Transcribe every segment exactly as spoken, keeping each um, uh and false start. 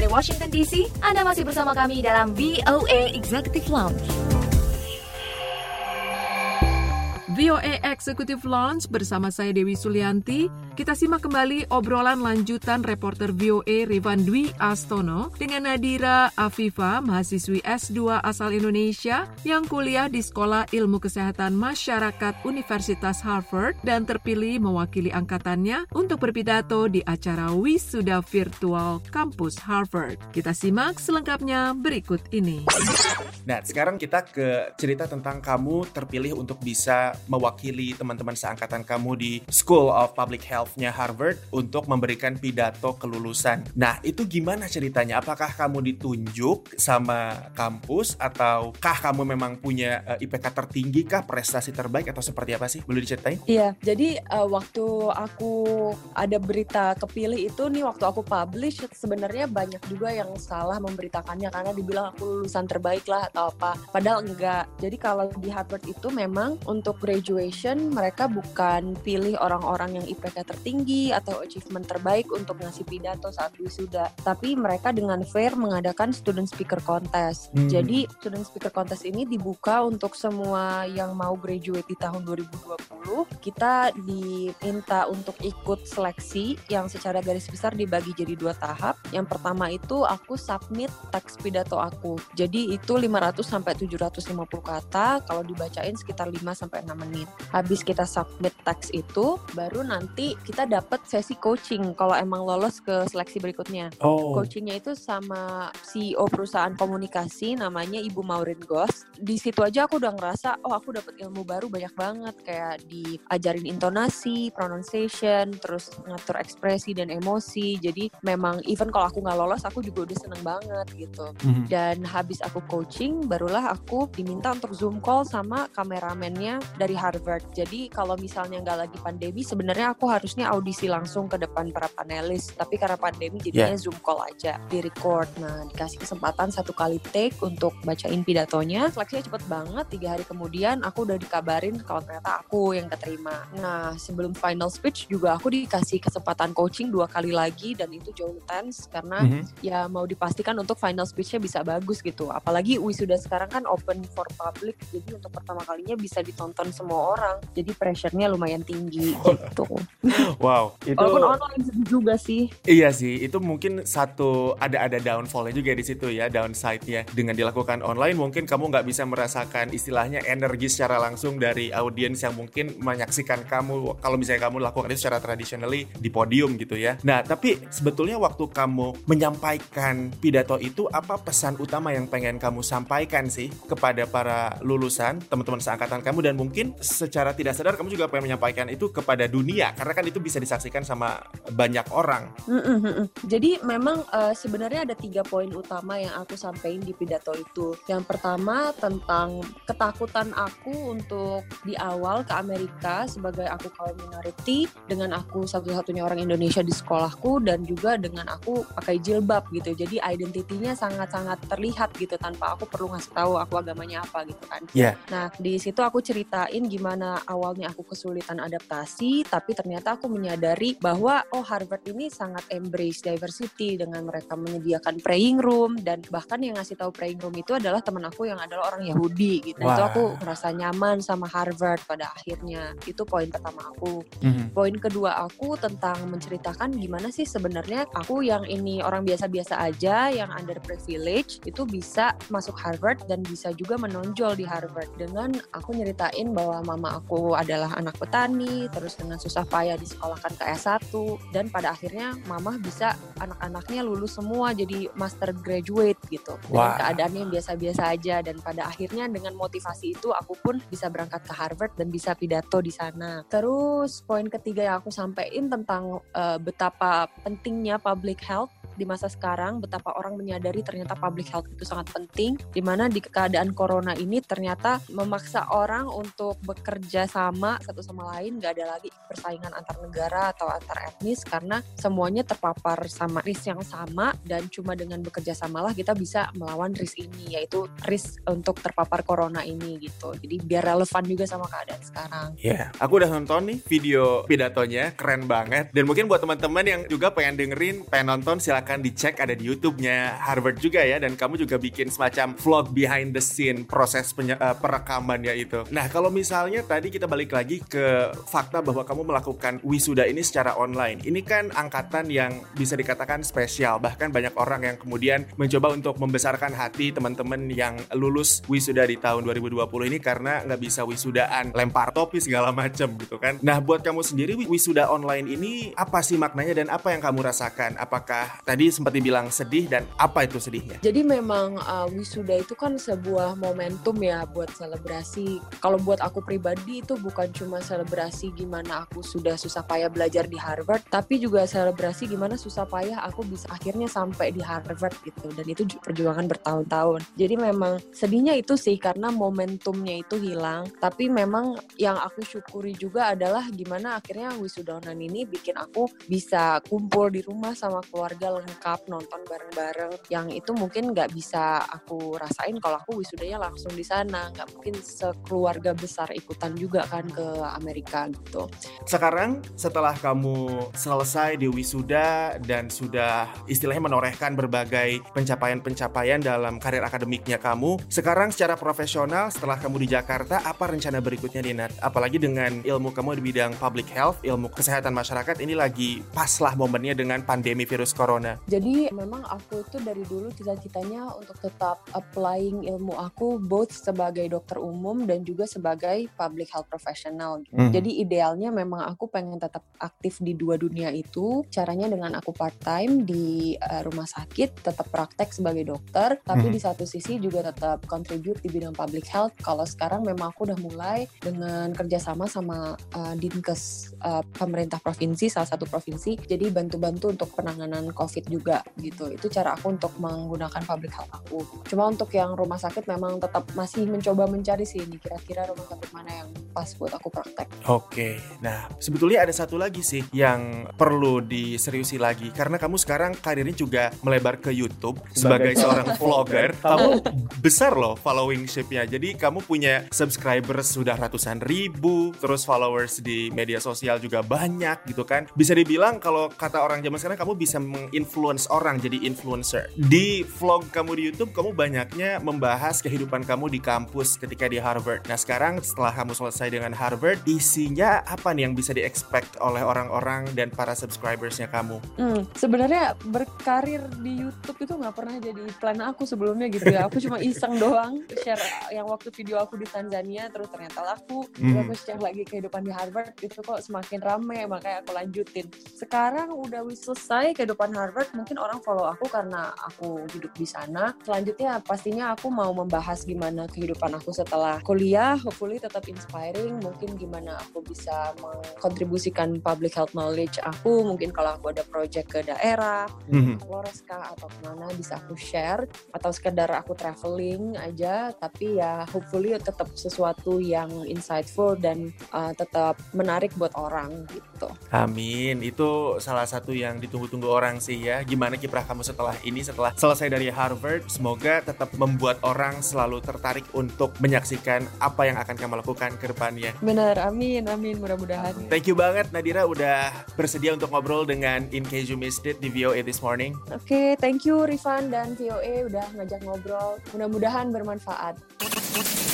Washington D C, Anda masih bersama kami dalam V O A Executive Lounge. V O A Executive Lounge bersama saya Dewi Sulianti. Kita simak kembali obrolan lanjutan reporter V O A Rifan Dwi Astono dengan Nadira Afifa, mahasiswi S dua asal Indonesia yang kuliah di Sekolah Ilmu Kesehatan Masyarakat Universitas Harvard dan terpilih mewakili angkatannya untuk berpidato di acara wisuda virtual kampus Harvard. Kita simak selengkapnya berikut ini. Nah, sekarang kita ke cerita tentang kamu terpilih untuk bisa mewakili teman-teman seangkatan kamu di School of Public Health-nya Harvard untuk memberikan pidato kelulusan. Nah, itu gimana ceritanya? Apakah kamu ditunjuk sama kampus ataukah kamu memang punya uh, I P K tertinggi kah, prestasi terbaik atau seperti apa sih? Boleh diceritain? Iya, jadi uh, waktu aku ada berita kepilih itu nih, waktu aku publish sebenarnya banyak juga yang salah memberitakannya karena dibilang aku lulusan terbaik lah atau apa. Padahal enggak. Jadi kalau di Harvard itu memang untuk graduation mereka bukan pilih orang-orang yang I P K tertinggi atau achievement terbaik untuk ngasih pidato saat wisuda, tapi mereka dengan fair mengadakan student speaker contest. Hmm. Jadi student speaker contest ini dibuka untuk semua yang mau graduate di tahun dua ribu dua puluh. Kita diminta untuk ikut seleksi yang secara garis besar dibagi jadi dua tahap. Yang pertama itu aku submit teks pidato aku. Jadi itu lima ratus sampai tujuh ratus lima puluh kata, kalau dibacain sekitar lima sampai enam menit. Habis kita submit teks itu, baru nanti kita dapat sesi coaching kalau emang lolos ke seleksi berikutnya. Oh. Coachingnya itu sama C E O perusahaan komunikasi, namanya Ibu Maureen Goss. Di situ aja aku udah ngerasa, oh aku dapat ilmu baru banyak banget, kayak diajarin intonasi, pronunciation, terus ngatur ekspresi dan emosi. Jadi memang even kalau aku nggak lolos, aku juga udah seneng banget gitu. Mm-hmm. Dan habis aku coaching, barulah aku diminta untuk Zoom call sama kameramennya dari Harvard. Jadi kalau misalnya nggak lagi pandemi, sebenarnya aku harusnya audisi langsung ke depan para panelis. Tapi karena pandemi jadinya yeah. Zoom call aja, di record. Nah, dikasih kesempatan satu kali take untuk bacain pidatonya. Seleksinya cepet banget, tiga hari kemudian aku udah dikabarin kalau ternyata aku yang keterima. Nah, sebelum final speech juga aku dikasih kesempatan coaching dua kali lagi, dan itu jauh intense karena mm-hmm. ya mau dipastikan untuk final speech-nya bisa bagus gitu. Apalagi wisuda sekarang kan open for public, jadi untuk pertama kalinya bisa ditonton semua orang. Jadi pressure-nya lumayan tinggi gitu. Wow, itu walaupun online juga sih. Iya sih, itu mungkin satu ada ada downfall-nya juga di situ ya, downside-nya. Dengan dilakukan online mungkin kamu nggak bisa merasakan istilahnya energi secara langsung dari audiens yang mungkin menyaksikan kamu kalau misalnya kamu lakukan itu secara traditionally di podium gitu ya. Nah, tapi sebetulnya waktu kamu menyampaikan pidato itu, apa pesan utama yang pengen kamu sampaikan sih kepada para lulusan, teman-teman seangkatan kamu, dan mungkin secara tidak sadar kamu juga pengen menyampaikan itu kepada dunia karena kan itu bisa disaksikan sama banyak orang. Mm-mm. Jadi memang uh, sebenarnya ada tiga poin utama yang aku sampaikan di pidato itu. Yang pertama tentang ketakutan aku untuk di awal ke Amerika sebagai aku kaum minority, dengan aku satu-satunya orang Indonesia di sekolahku, dan juga dengan aku pakai jilbab gitu. Jadi identitinya sangat-sangat terlihat gitu tanpa aku perlu ngasih tahu aku agamanya apa gitu kan. Yeah. Nah, di situ aku ceritain gimana awalnya aku kesulitan adaptasi, tapi ternyata aku menyadari bahwa oh Harvard ini sangat embrace diversity dengan mereka menyediakan praying room, dan bahkan yang ngasih tahu praying room itu adalah teman aku yang adalah orang Yahudi gitu. Nah, itu aku merasa nyaman sama Harvard pada akhirnya. Itu poin pertama aku. Mm-hmm. Poin kedua aku tentang menceritakan gimana sih sebenarnya aku yang ini orang biasa-biasa aja, yang underprivileged itu bisa masuk Harvard dan bisa juga menonjol di Harvard, dengan aku nyeritain bahwa mama aku adalah anak petani, terus dengan susah payah disekolahkan ke S satu, dan pada akhirnya mama bisa anak-anaknya lulus semua jadi master graduate gitu. Dengan wow. keadaannya yang biasa-biasa aja, dan pada akhirnya dengan motivasi itu aku pun bisa berangkat ke Harvard dan bisa pidato di sana. Terus poin ketiga yang aku sampaikan tentang uh, betapa pentingnya public health di masa sekarang, betapa orang menyadari ternyata public health itu sangat penting, di mana di keadaan corona ini ternyata memaksa orang untuk bekerja sama satu sama lain, gak ada lagi persaingan antar negara atau antar etnis, karena semuanya terpapar sama risk yang sama, dan cuma dengan bekerja samalah kita bisa melawan risk ini, yaitu risk untuk terpapar corona ini gitu. Jadi biar relevan juga sama keadaan sekarang. Iya, yeah. Aku udah nonton nih video pidatonya, keren banget, dan mungkin buat teman-teman yang juga pengen dengerin, pengen nonton, silakan silakan dicek, ada di YouTube-nya Harvard juga ya, dan kamu juga bikin semacam vlog behind the scene proses penye- uh, perekamannya itu. Nah, kalau misalnya tadi kita balik lagi ke fakta bahwa kamu melakukan wisuda ini secara online. Ini kan angkatan yang bisa dikatakan spesial, bahkan banyak orang yang kemudian mencoba untuk membesarkan hati teman-teman yang lulus wisuda di tahun dua ribu dua puluh ini karena nggak bisa wisudaan, lempar topi segala macam gitu kan. Nah, buat kamu sendiri wisuda online ini apa sih maknanya dan apa yang kamu rasakan? Apakah tadi sempat dibilang sedih dan apa itu sedihnya? Jadi memang uh, wisuda itu kan sebuah momentum ya buat selebrasi. Kalau buat aku pribadi itu bukan cuma selebrasi gimana aku sudah susah payah belajar di Harvard, tapi juga selebrasi gimana susah payah aku bisa akhirnya sampai di Harvard gitu. Dan itu perjuangan bertahun-tahun. Jadi memang sedihnya itu sih karena momentumnya itu hilang. Tapi memang yang aku syukuri juga adalah gimana akhirnya wisuda online ini bikin aku bisa kumpul di rumah sama keluarga lengkap, nonton bareng-bareng, yang itu mungkin nggak bisa aku rasain kalau aku wisudanya langsung di sana, nggak mungkin sekeluarga besar ikutan juga kan ke Amerika gitu. Sekarang setelah kamu selesai di wisuda dan sudah istilahnya menorehkan berbagai pencapaian-pencapaian dalam karir akademiknya kamu, sekarang secara profesional setelah kamu di Jakarta, apa rencana berikutnya Dinat? Apalagi dengan ilmu kamu di bidang public health, ilmu kesehatan masyarakat, ini lagi pas lah momennya dengan pandemi virus corona. Jadi memang aku itu dari dulu cita-citanya untuk tetap applying ilmu aku both sebagai dokter umum dan juga sebagai public health professional. Mm. Jadi idealnya memang aku pengen tetap aktif di dua dunia itu. Caranya dengan aku part time di uh, rumah sakit, tetap praktek sebagai dokter, tapi mm. di satu sisi juga tetap contribute di bidang public health. Kalau sekarang memang aku udah mulai dengan kerjasama sama uh, Dinkes uh, pemerintah provinsi, salah satu provinsi, jadi bantu-bantu untuk penanganan COVID juga gitu. Itu cara aku untuk menggunakan public health aku. Cuma untuk yang rumah sakit memang tetap masih mencoba mencari sih ini kira-kira rumah sakit mana yang pas buat aku praktek. Oke, nah sebetulnya ada satu lagi sih yang perlu diseriusi lagi, karena kamu sekarang karirnya juga melebar ke YouTube sebagai, sebagai seorang vlogger. Kamu besar loh followingship-nya, jadi kamu punya subscribers sudah ratusan ribu, terus followers di media sosial juga banyak gitu kan. Bisa dibilang kalau kata orang zaman sekarang kamu bisa menginfluence orang jadi influencer. Di vlog kamu di YouTube, kamu banyaknya membahas kehidupan kamu di kampus ketika di Harvard. Nah sekarang setelah kamu selesai dengan Harvard, isinya apa nih yang bisa di-expect oleh orang-orang dan para subscribersnya kamu? Hmm, sebenarnya berkarir di YouTube itu nggak pernah jadi plan aku sebelumnya gitu ya. Aku cuma iseng doang share yang waktu video aku di Tanzania, terus ternyata laku. Hmm. Terus aku share lagi kehidupan di Harvard, itu kok semakin rame, makanya aku lanjutin. Sekarang udah selesai kehidupan Harvard, mungkin orang follow aku karena aku hidup di sana. Selanjutnya pastinya aku mau membahas gimana kehidupan aku setelah kuliah, hopefully tetap inspiring, mungkin gimana aku bisa mengkontribusikan public health knowledge aku, mungkin kalau aku ada project ke daerah, mm-hmm. Flores kah atau kemana bisa aku share, atau sekedar aku traveling aja, tapi ya hopefully tetap sesuatu yang insightful dan uh, tetap menarik buat orang gitu. Amin, itu salah satu yang ditunggu-tunggu orang sih ya. Gimana kiprah kamu setelah ini, setelah selesai dari Harvard, semoga tetap membuat orang selalu tertarik untuk menyaksikan apa yang akan kamu lakukan ke depannya. Benar, amin, amin, mudah-mudahan. Thank you banget Nadira udah bersedia untuk ngobrol dengan In Case You Missed It di V O A This Morning. Oke, okay, thank you Rifan dan V O A udah ngajak ngobrol. Mudah-mudahan bermanfaat.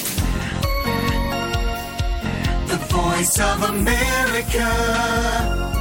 The Voice of America.